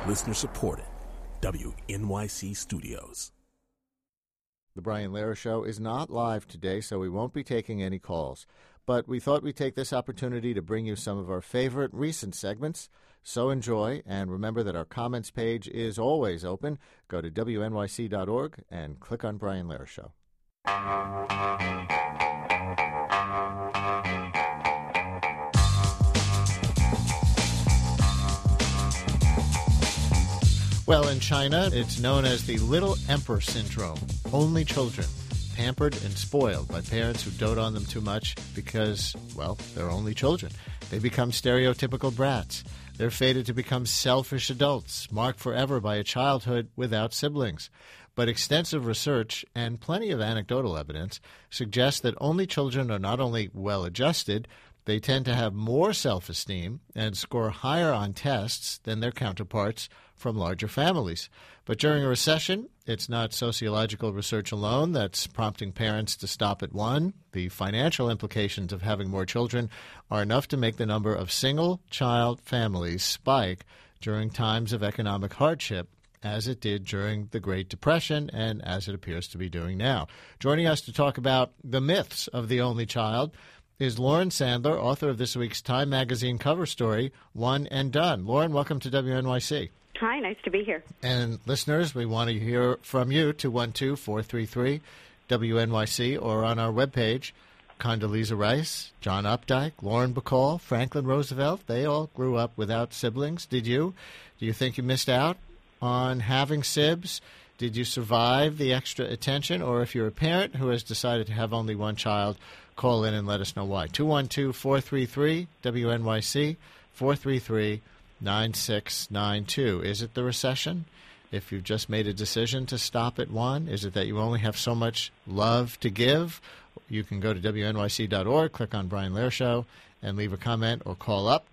Listener supported. WNYC Studios. The Brian Lehrer Show is not live today, so we won't be taking any calls. But we thought we'd take this opportunity to bring you some of our favorite recent segments. So enjoy, and remember that our comments page is always open. Go to WNYC.org and click on Brian Lehrer Show. Well, in China, it's known as the Little Emperor Syndrome. Only children, pampered and spoiled by parents who dote on them too much because, well, they're only children. They become stereotypical brats. They're fated to become selfish adults, marked forever by a childhood without siblings. But extensive research and plenty of anecdotal evidence suggest that only children are not only well-adjusted, they tend to have more self-esteem and score higher on tests than their counterparts from larger families. But during a recession, it's not sociological research alone that's prompting parents to stop at one. The financial implications of having more children are enough to make the number of single-child families spike during times of economic hardship, as it did during the Great Depression and as it appears to be doing now. Joining us to talk about the myths of the only child is Lauren Sandler, author of this week's Time Magazine cover story, One and Done. Lauren, welcome to WNYC. Hi, nice to be here. And listeners, we want to hear from you, 212-433-WNYC, or on our webpage, Condoleezza Rice, John Updike, Lauren Bacall, Franklin Roosevelt. They all grew up without siblings. Did you? Do you think you missed out on having sibs? Did you survive the extra attention? Or if you're a parent who has decided to have only one child, call in and let us know why. 212-433-WNYC, 433-9692. Is it the recession? If you've just made a decision to stop at one, is it that you only have so much love to give? You can go to WNYC.org, click on Brian Lehrer Show, and leave a comment or call up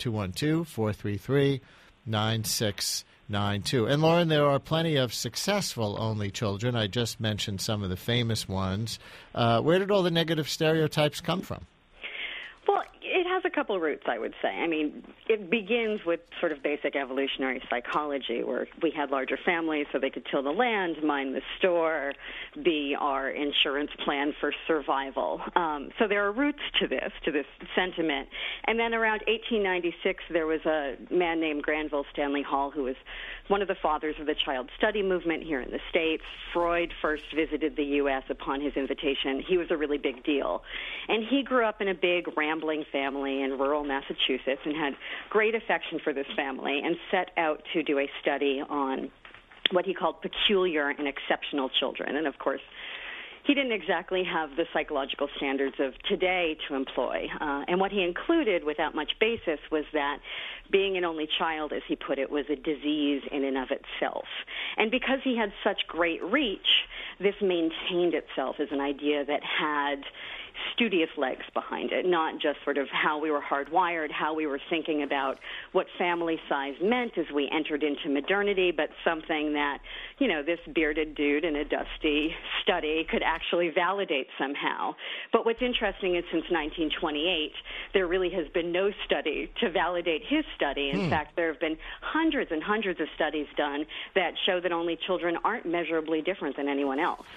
212-433-9692. And Lauren, there are plenty of successful only children. I just mentioned some of the famous ones. Where did all the negative stereotypes come from? Well, it has a couple roots, I would say. I mean, it begins with sort of basic evolutionary psychology, where we had larger families so they could till the land, mind the store, be our insurance plan for survival. So there are roots to this sentiment. And then around 1896, there was a man named Granville Stanley Hall who was one of the fathers of the child study movement here in the States. Freud first visited the U.S. upon his invitation. He was a really big deal. And he grew up in a big, rambling family in rural Massachusetts and had great affection for this family and set out to do a study on what he called peculiar and exceptional children. And, of course, he didn't exactly have the psychological standards of today to employ. And what he included, without much basis, was that being an only child, as he put it, was a disease in and of itself. And because he had such great reach, this maintained itself as an idea that had studious legs behind it, not just sort of how we were hardwired, how we were thinking about what family size meant as we entered into modernity, but something that, you know, this bearded dude in a dusty study could actually validate somehow. But what's interesting is since 1928, there really has been no study to validate his study. In fact, there have been hundreds and hundreds of studies done that show that only children aren't measurably different than anyone else.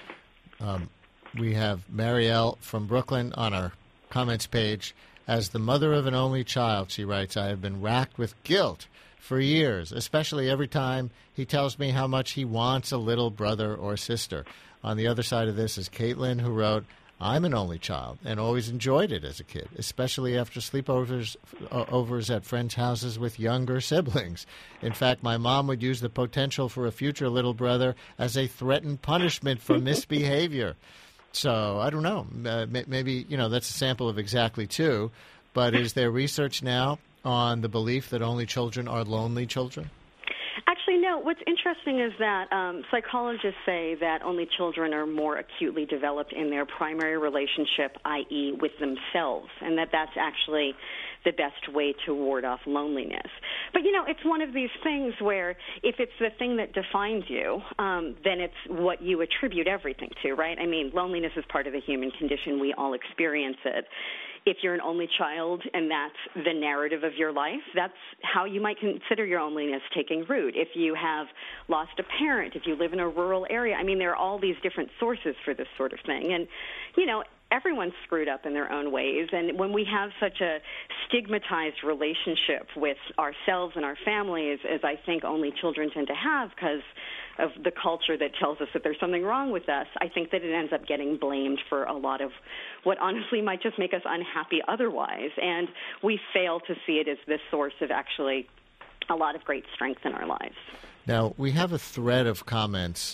We have Marielle from Brooklyn on our comments page. As the mother of an only child, she writes, I have been racked with guilt for years, especially every time he tells me how much he wants a little brother or sister. On the other side of this is Caitlin, who wrote, I'm an only child and always enjoyed it as a kid, especially after sleepovers at friends' houses with younger siblings. In fact, my mom would use the potential for a future little brother as a threatened punishment for misbehavior. So I don't know. Maybe, you know, that's a sample of exactly two. But is there research now on the belief that only children are lonely children? Actually, no. What's interesting is that psychologists say that only children are more acutely developed in their primary relationship, i.e. with themselves, and that that's actually the best way to ward off loneliness. But, you know, it's one of these things where if it's the thing that defines you, then it's what you attribute everything to, right? I mean, loneliness is part of the human condition. We all experience it. if you're an only child and that's the narrative of your life, that's how you might consider your loneliness taking root. If you have lost a parent, if you live in a rural area, I mean, there are all these different sources for this sort of thing. And, everyone's screwed up in their own ways. And when we have such a stigmatized relationship with ourselves and our families, as I think only children tend to have because of the culture that tells us that there's something wrong with us, I think that it ends up getting blamed for a lot of what honestly might just make us unhappy otherwise. And we fail to see it as this source of actually a lot of great strength in our lives. Now, we have a thread of comments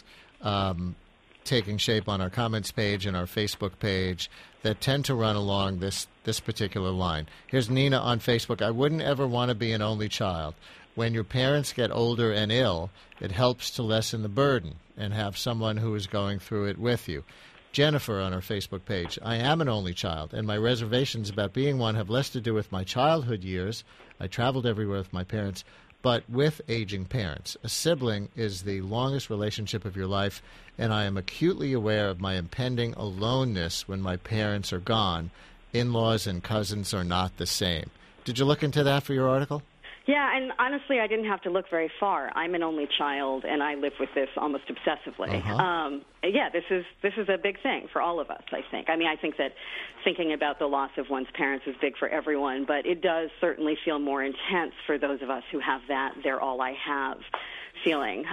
taking shape on our comments page and our Facebook page that tend to run along this particular line. Here's Nina on Facebook. I wouldn't ever want to be an only child. When your parents get older and ill, it helps to lessen the burden and have someone who is going through it with you. Jennifer on our Facebook page. I am an only child, and my reservations about being one have less to do with my childhood years. I traveled everywhere with my parents, but with aging parents. A sibling is the longest relationship of your life, and I am acutely aware of my impending aloneness when my parents are gone. In-laws and cousins are not the same. Did you look into that for your article? Yeah, and honestly, I didn't have to look very far. I'm an only child, and I live with this almost obsessively. Yeah, this is a big thing for all of us, I think. I mean, I think that thinking about the loss of one's parents is big for everyone, but it does certainly feel more intense for those of us who have that "they're all I have" feeling.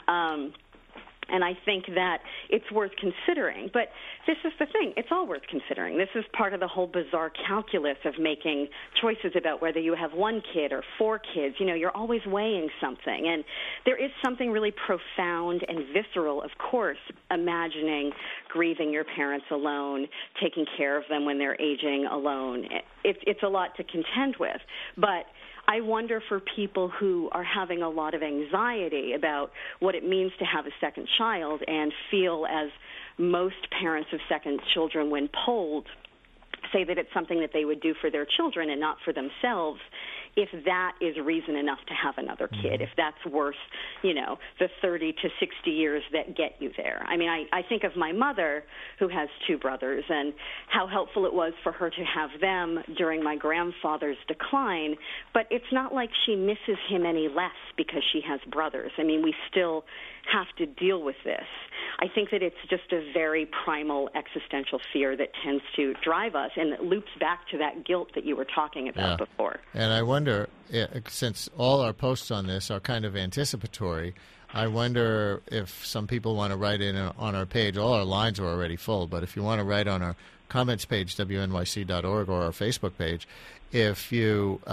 And I think that it's worth considering. But this is the thing. It's all worth considering. This is part of the whole bizarre calculus of making choices about whether you have one kid or four kids. You're always weighing something. And there is something really profound and visceral, of course, imagining grieving your parents alone, taking care of them when they're aging alone. It's a lot to contend with. But I wonder for people who are having a lot of anxiety about what it means to have a second child and feel, as most parents of second children, when polled, say that it's something that they would do for their children and not for themselves, if that is reason enough to have another kid, if that's worth, the 30 to 60 years that get you there. I mean, I think of my mother, who has two brothers, and how helpful it was for her to have them during my grandfather's decline, but it's not like she misses him any less because she has brothers. I mean, we still have to deal with this. I think that it's just a very primal existential fear that tends to drive us, and it loops back to that guilt that you were talking about before. And I wonder, since all our posts on this are kind of anticipatory, I wonder if some people want to write in on our page. All our lines are already full, but if you want to write on our comments page, wnyc.org, or our Facebook page, if you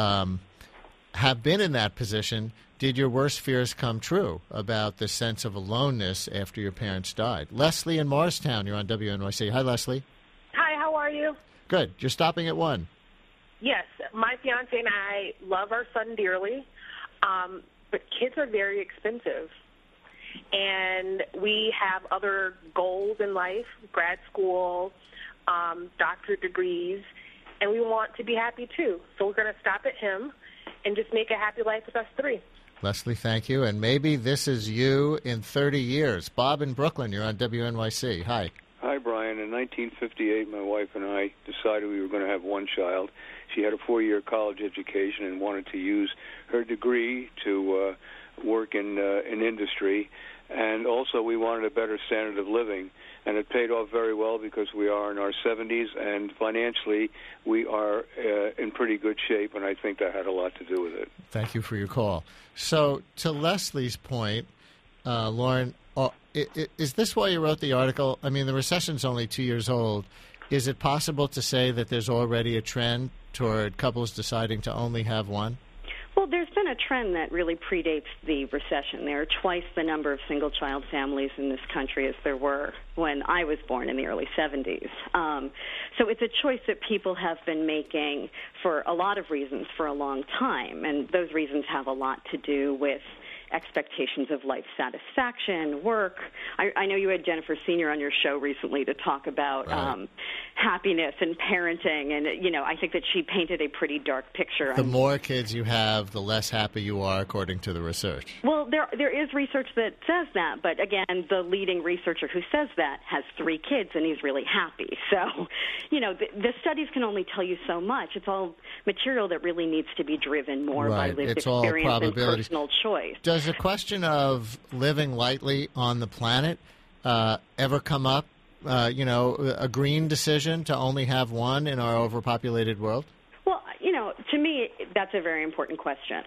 have been in that position, did your worst fears come true about the sense of aloneness after your parents died? Leslie in Morristown, you're on WNYC. Hi, Leslie. Hi, how are you? Good. You're stopping at one. Yes, my fiancé and I love our son dearly, but kids are very expensive. And we have other goals in life, grad school, doctorate degrees, and we want to be happy too. So we're going to stop at him and just make a happy life with us three. Leslie, thank you. And maybe this is you in 30 years. Bob in Brooklyn, you're on WNYC. Hi. Hi, Brian. In 1958, my wife and I decided we were going to have one child. She had a 4-year college education and wanted to use her degree to work in industry. And also we wanted a better standard of living. And it paid off very well because we are in our 70s, and financially we are in pretty good shape, and I think that had a lot to do with it. Thank you for your call. So to Leslie's point, Lauren, is this why you wrote the article? I mean, the recession's only 2 years old. Is it possible to say that there's already a trend toward couples deciding to only have one? Well, there's been a trend that really predates the recession. There are twice the number of single-child families in this country as there were when I was born in the early 70s. So it's a choice that people have been making for a lot of reasons for a long time, and those reasons have a lot to do with expectations of life satisfaction, work. I know you had Jennifer Senior on your show recently to talk about happiness and parenting. And, you know, I think that she painted a pretty dark picture. The more kids you have, the less happy you are, according to the research. Well, there is research that says that, but again, the leading researcher who says that has 3 kids, and he's really happy. So, you know, the studies can only tell you so much. It's all material that really needs to be driven more by lived experience and personal choice. Does the question of living lightly on the planet ever come up? You know, a green decision to only have one in our overpopulated world? Well, you know, to me, that's a very important question.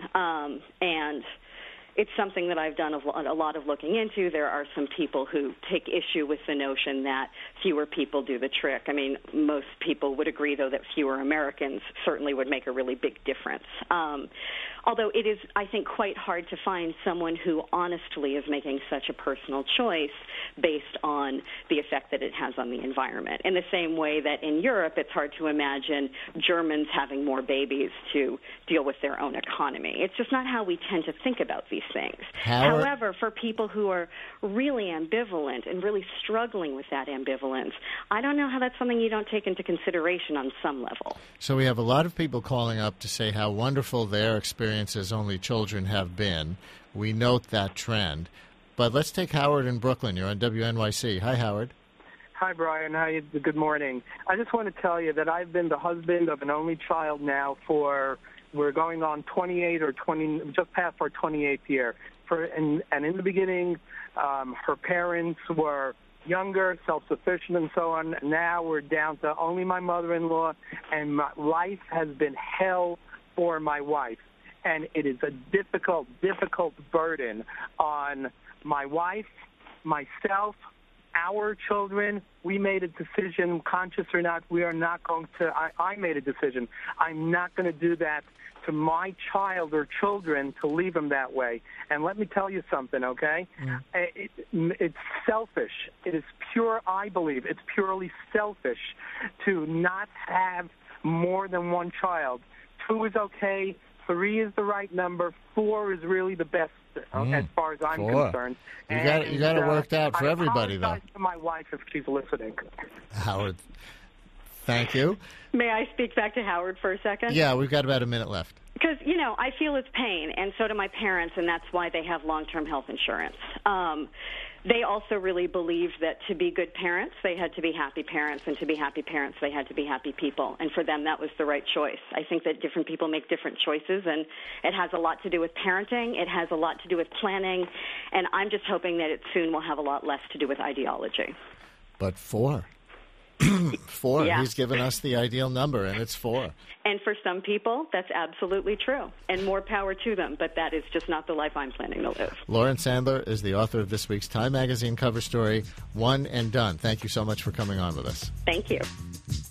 And it's something that I've done a lot of looking into. There are some people who take issue with the notion that fewer people do the trick. I mean, most people would agree, though, that fewer Americans certainly would make a really big difference. Although it is, I think, quite hard to find someone who honestly is making such a personal choice based on the effect that it has on the environment. In the same way that in Europe, it's hard to imagine Germans having more babies to deal with their own economy. It's just not how we tend to think about these things. However, for people who are really ambivalent and really struggling with that ambivalence, I don't know how that's something you don't take into consideration on some level. So we have a lot of people calling up to say how wonderful their experience as only children have been. We note that trend. But let's take Howard in Brooklyn. You're on WNYC. Hi, Howard. Hi, Brian. Good morning. I just want to tell you that I've been the husband of an only child now we're going on 28 or 20, just past our 28th year. And in the beginning, her parents were younger, self-sufficient, and so on. Now we're down to only my mother-in-law, and my life has been hell for my wife. And it is a difficult burden on my wife, myself, our children. We made a decision, conscious or not, we are not going to, I made a decision. I'm not going to do that to my child or children, to leave them that way. And let me tell you something, okay? Yeah. It's selfish. It is I believe it's purely selfish to not have more than one child. 2 is okay. 3 is the right number. 4 is really the best as far as I'm concerned. You got it worked out for everybody, though. I apologize to my wife if she's listening. Howard, thank you. May I speak back to Howard for a second? Yeah, we've got about a minute left. Because, you know, I feel his pain, and so do my parents, and that's why they have long-term health insurance. They also really believed that to be good parents, they had to be happy parents, and to be happy parents, they had to be happy people. And for them, that was the right choice. I think that different people make different choices, and it has a lot to do with parenting. It has a lot to do with planning, and I'm just hoping that it soon will have a lot less to do with ideology. But 4. 4. Yeah. He's given us the ideal number, and it's 4. And for some people, that's absolutely true, and more power to them, but that is just not the life I'm planning to live. Lauren Sandler is the author of this week's Time Magazine cover story, One and Done. Thank you so much for coming on with us. Thank you.